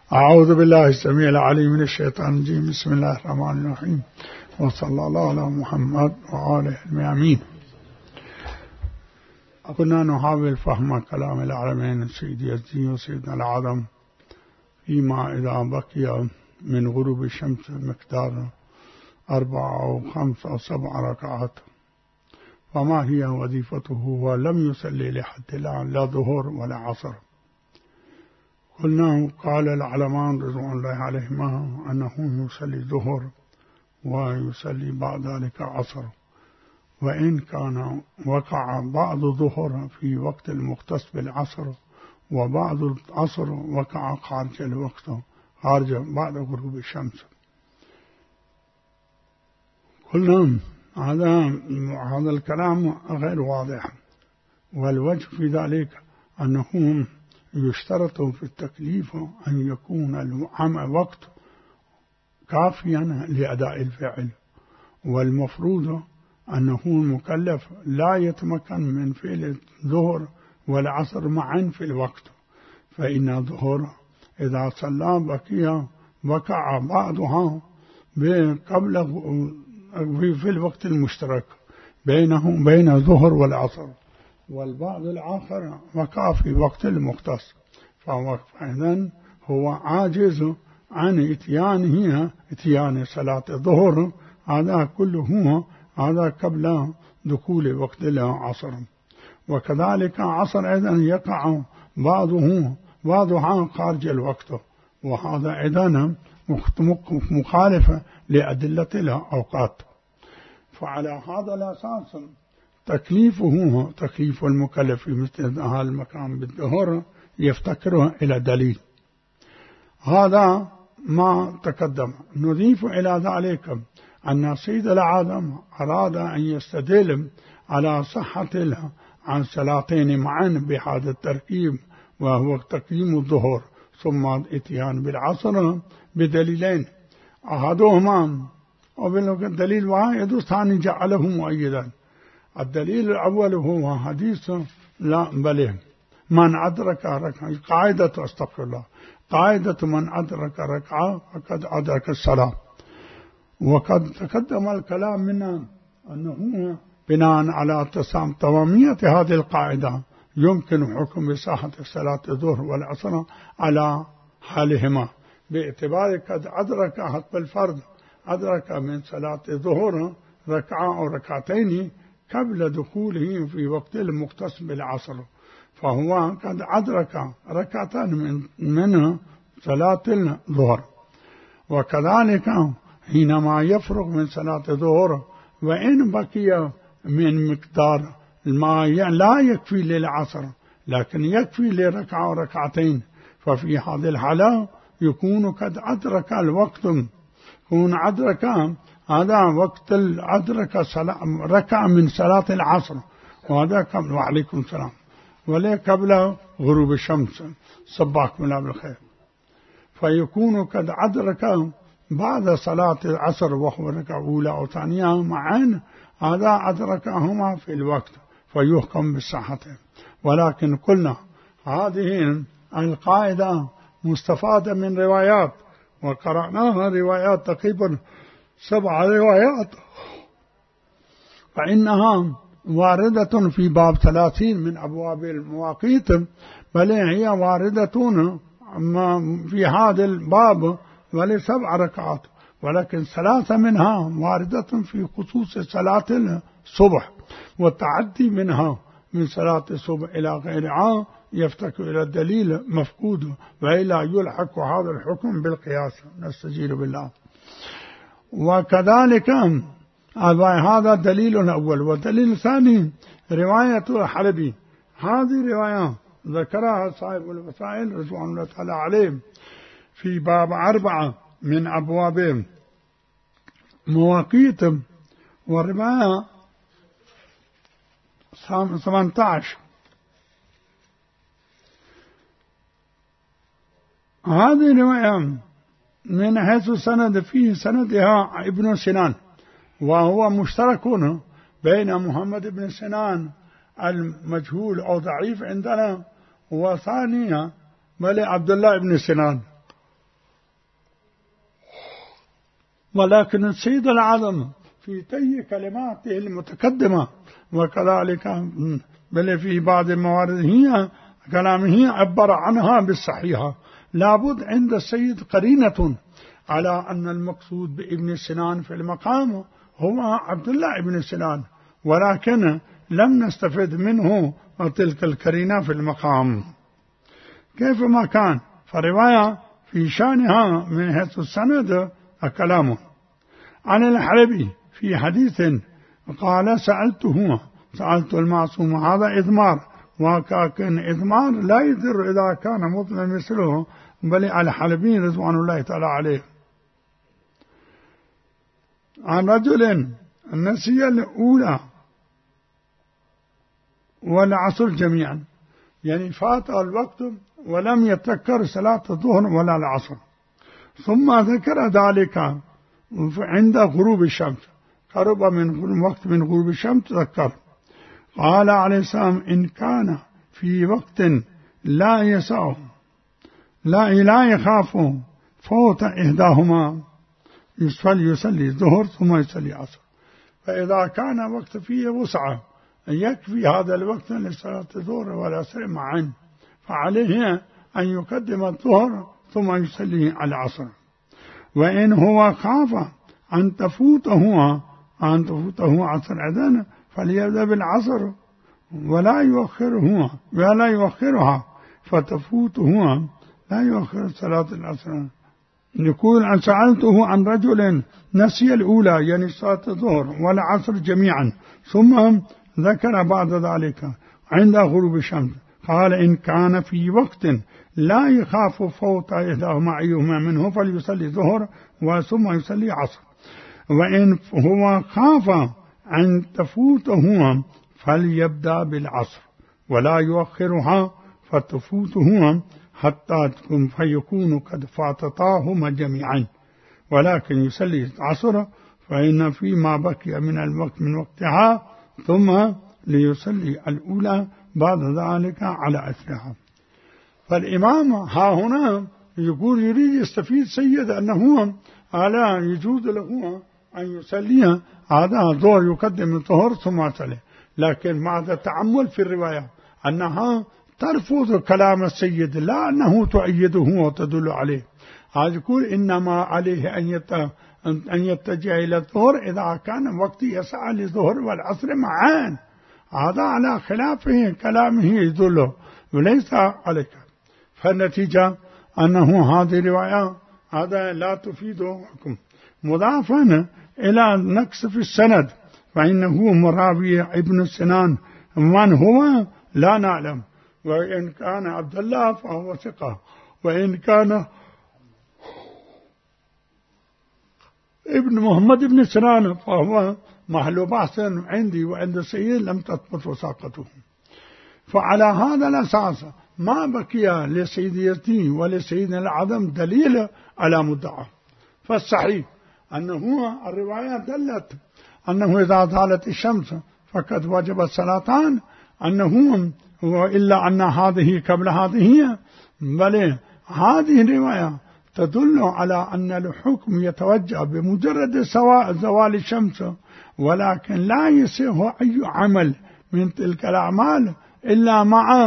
أعوذ بالله السميع العليم من الشيطان الرجيم. بسم الله الرحمن الرحيم، وصلى الله على محمد وآله الميامين. كنا نحاول فهم كلام العالمين سيد يزدي وسيدنا العظم فيما إذا بقي من غروب الشمس مقدار 4 أو 5 أو 7 ركعات، فما هي وظيفته؟ ولم يصلي لحد الآن لا ظهر ولا عصر. قلنا قال العلمان رضوان الله عليهما أنه يصلي ظهر ويصلي بعد ذلك عصر، وإن كان وقع بعض ظهر في وقت المختص بالعصر وبعض العصر وقع خارج الوقت، خارج بعد غروب الشمس. قلنا هذا الكلام غير واضح، والوجه في ذلك أنه يشترط في التكليف أن يكون الوقت كافيا لأداء الفعل، والمفروض أنه المكلف لا يتمكن من فعل الظهر والعصر معا في الوقت، فإن الظهر إذا صلى وقع بعضها قبل في الوقت المشترك بين الظهر والعصر، والبعض الآخر وقع في وقت المختص، فإذن هو عاجز عن اتيان صلاة الظهر. هذا كله هذا قبل دخول وقت العصر. وكذلك عصر أيضا يقع بعضها خارج الوقت، وهذا أيضا مخالف لأدلة الأوقات. فعلى هذا الأساس تكليف المكلف في مثل هذا المكان بالظهر يفتكره إلى دليل. هذا ما تقدم. نضيف إلى ذلك أن سيد العظم أراد أن يستدل على صحة عن صلاتين معا بهذا التركيب، وهو تقييم الظهر ثم اتيان بالعصر بدليلين، أحدهما وبالدليل واحد والثاني جعله مؤيدا. الدليل الأول هو حديث من أدرك ركعة، قاعدة من أدرك ركعة فقد أدرك الصلاة. وقد تقدم الكلام منا أنه بناء على تمامية هذه القاعدة يمكن حكم بصحة صلاة الظهر والعصر على حالهما، باعتبار قد أدرك حق الفرد أدرك من صلاة الظهر ركعة أو ركعتين قبل دخوله في وقت المختص بالعصر، فهو قد أدرك ركعتان من صلاة الظهر. وكذلك حينما يفرغ من صلاة الظهر وإن بقي من مقدار ما لا يكفي للعصر لكن يكفي لركعة وركعتين، ففي هذه الحالة يكون قد أدرك الوقت، يكون أدرك هذا وقت أدرك ركعة من صلاة العصر، وهذا قبل وعليكم السلام ولا قبل غروب الشمس، صباحكم الله بالخير. فيكون قد أدرك بعد صلاة العصر وهو ركعة أولى أو ثانية معا، هذا أدركهما في الوقت فيحكم بالصحة. ولكن قلنا هذه القاعدة مستفادة من روايات، وقرأناها روايات تقريبا 7 روايات، فإنها واردة في باب 30 من أبواب المواقيت، بل هي واردة في هذا الباب ول7 ركعات، ولكن 3 منها واردة في خصوص صلاة الصبح، والتعدي منها من صلاة الصبح إلى غيرها يفتك إلى الدليل مفقود، وإلا يلحق هذا الحكم بالقياس، نستجير بالله. وكذلك هذا دليل الأول. والدليل الثاني رواية الحلبي، هذه رواية ذكرها صاحب الوسائل رضوان الله تعالى عليه في باب 4 من أبواب مواقيت، والرواية 18. هذه رواية من حيث سند فيه سندها ابن سنان، وهو مشترك بين محمد بن سنان المجهول أو ضعيف عندنا وثانية بل عبد الله بن سنان، ولكن السيد العظم في طي كلماته المتقدمة وكذلك بل في بعض الموارد هي كلامه عبر عنها بالصحيحة. لابد عند السيد قرينة على أن المقصود بابن سنان في المقام هو عبد الله ابن سنان، ولكن لم نستفد منه تلك القرينة في المقام. كيفما كان فرواية في شأنها من حيث السند كلامه. عن الحلبي في حديث قال سألت المعصوم هذا إضمار، وكان إضمار لا يضر إذا كان مطلع مثله، بل الحلبي رضوان الله تعالى عليه. عن رجل نسي الأولى والعصر جميعا، يعني فات الوقت ولم يتذكر صلاة الظهر ولا العصر، ثم ذكر ذلك عند غروب الشمس، قرب من وقت من غروب الشمس تذكر. قال عليه السلام إن كان في وقت لا يسعه لا يخاف فوت إحداهما يصلي الظهر ثم يصلي العصر. فإذا كان وقت فيه وسعة يكفي هذا الوقت لصلاة الظهر والعصر معا، فعليه أن يقدم الظهر ثم يصلي العصر. وإن هو خاف أن تفوته عصر أذان فليبدأ بالعصر ولا يؤخرها فتفوته لا يؤخر صلاة العصر. يقول أن سألته عن رجل نسي الأولى يعني صلاة الظهر والعصر جميعا، ثم ذكر بعد ذلك عند غروب الشمس قال إن كان في وقت لا يخاف فوت إحداهما أيهما منه فليصلي الظهر ثم يصلي عصر. وإن هو خاف أن تفوته فليبدأ بالعصر ولا يؤخرها فتفوته حتى فيكون قد فاتتاهما جميعا، ولكن يصلي العصر فإن فيما بقي من الوقت من وقتها ثم ليصلي الأولى بعد ذلك على أثرها. فالإمام ها هنا يقول يريد يستفيد سيد أنه ألا يجوز له أن يصلي هذا الظهر يقدم الظهر ثم يصلي، لكن مع التعمل في الرواية أنها ترفض كلام السيد لا أنه تؤيده وتدل عليه. هذا يقول إنما عليه أن يتجه إلى الظهر إذا كان وقت يسعى للظهر والعصر معا، هذا على خلافه كلامه يدل وليس عليك. فالنتيجة أنه هذه الرواية هذا لا تفيد حكم. مضافا إلى نقص في السند فإنه مراوي ابن سنان من هو لا نعلم، وإن كان عبد الله فهو ثقة، وإن كان ابن محمد بن سنان فهو محل بحث عندي وعند السيد لم تثبت وثاقته. فعلى هذا الأساس ما بقي لسيد يزدي ولسيدنا العظم دليل على مدعى. فالصحيح أنه الرواية دلت أنه إذا زالت الشمس فقد وجب الصلاتان، أنه إلا أن هذه قبل هذه، بل هذه الرواية تدل على أن الحكم يتوجه بمجرد زوال الشمس، ولكن لا يصح أي عمل من تلك الأعمال إلا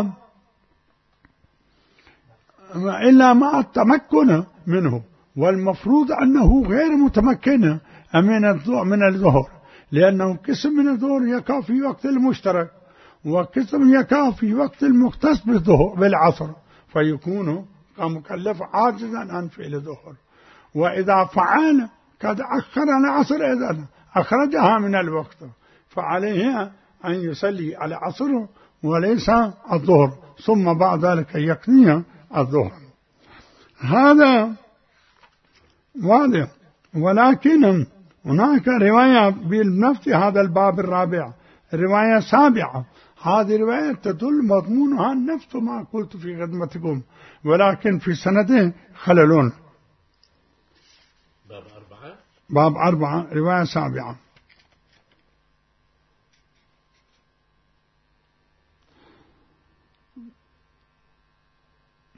مع التمكن منه، والمفروض أنه غير متمكن من الظهر، لأنه قسم من الظهر يقع في وقت المشترك وقسم يقع في وقت المختص بالعصر، فيكون كمكلف عاجزا عن فعل الظهر. وإذا فعل قد أخر العصر إذن أخرجها من الوقت، فعليه أن يصلي على العصر وليس الظهر، ثم بعد ذلك يقضي الظهر. هذا واضح. ولكن هناك رواية بنفس هذا الباب الرابع، رواية سابعة، هذه الرواية تدل مضمونها نفس ما قلت في خدمتكم، ولكن في سنده خلل. باب 4 رواية سابعة.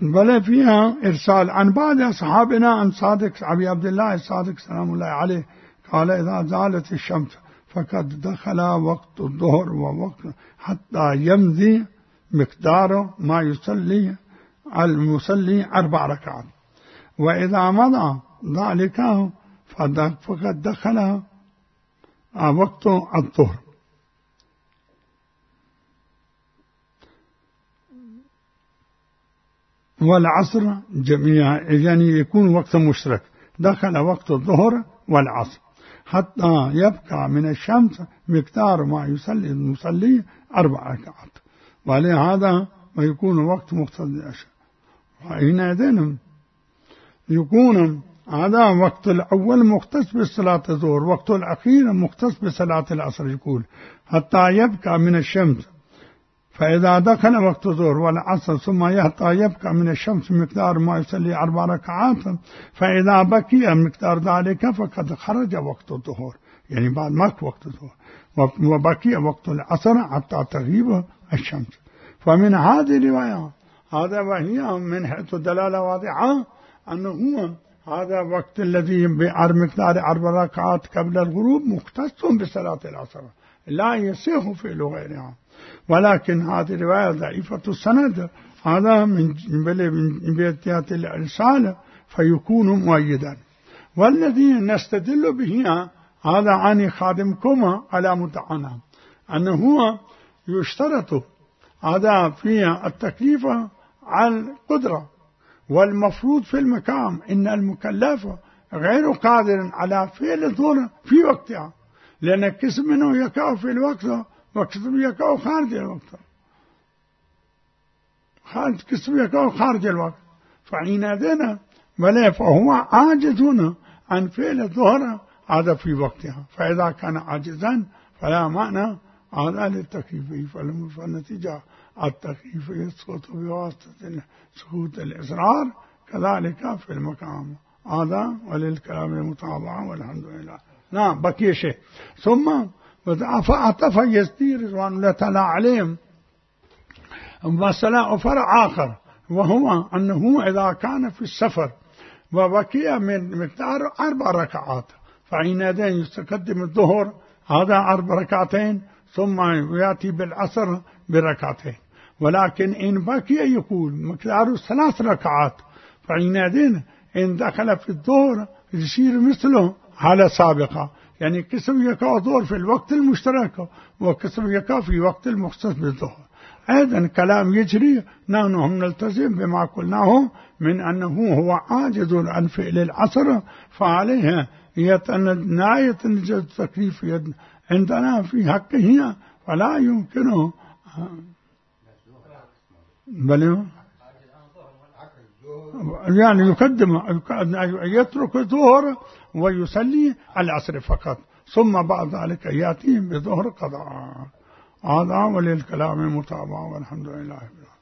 بل فيها إرسال عن بعض أصحابنا عن صادق أبي عبد الله الصادق سلام الله عليه قال إذا زالت الشمس فقد دخل وقت الظهر ووقت حتى يمضي مقدار ما يصلي المصلي 4 ركعات، وإذا مضى ذلك فقد دخل وقت الظهر. والعصر جميعا، يعني يكون وقت مشترك، دخل وقت الظهر والعصر حتى يبقى من الشمس مقدار ما يصلي المصلي 4 ركعات، ولهذا ما يكون وقت مختص. حينئذ يكون هذا وقت الأول مختص بصلاة الظهر، وقت الأخير مختص بصلاة العصر. يقول حتى يبقى من الشمس، فإذا دخل وقت الظهر والعصر ثم يبقى من الشمس مقدار ما يصلي 4 ركعات، فإذا بقي مقدار ذلك فقد خرج وقت الظهر، يعني بعد ما وقت الظهر، وبقي وقت العصر حتى تغيب الشمس. فمن هذه الرواية هذا وهي من حيث الدلالة واضحة أنه هو هذا وقت الذي بمقدار 4 ركعات قبل الغروب مختص بصلاة العصر، لا يصح فعل غيرها. ولكن هذه الرواية ضعيفة السند، هذا من بيتيات الإرسال فيكون مؤيدا. والذي نستدل به هذا عن خادمكم على متعنى أنه يشترط هذا في التكليف على القدرة، والمفروض في المقام إن المكلف غير قادر على فعل الظهر في وقتها، لأن قسم منه يقع في الوقت وقسم يقع خارج الوقت، قسم يقع خارج الوقت، فحينئذ فهو عاجز عن فعل الظهر هذا في وقتها. فإذا كان عاجزا فلا معنى هذا للتكليف، فالنتيجة التكليف يسقط بواسطة سقوط الإصرار، كذلك في المقام هذا. وللكلام المتابعة والحمد لله. نعم بقي شيء. ثم فأعطف يزدي رضوان الله تعالى عليهم مسألة فرع آخر، وهو أنه إذا كان في السفر وبقي من مقدار 4 ركعات فحينئذ يستقدم الظهر هذا 4 ركعتين ثم يأتي بالعصر بركعتين. ولكن إن بقي يكون مقدار 3 ركعات فحينئذ إن دخل في الظهر يصير مثله حالة سابقة، يعني قسم يقع الظهر في الوقت المشترك وقسم يقع في وقت المختص بالظهر. أيضا كلام يجري، نحن نلتزم بما قلناه من أنه هو عاجز عن فعل العصر، فعليه نهاية التكليف عندنا في حقه، فلا يمكنه بل يعني يقدم يترك الظهر ويصلي العصر فقط، ثم بعد ذلك يأتي بظهر قضاء. هذا وللكلام المتابعة والحمد لله.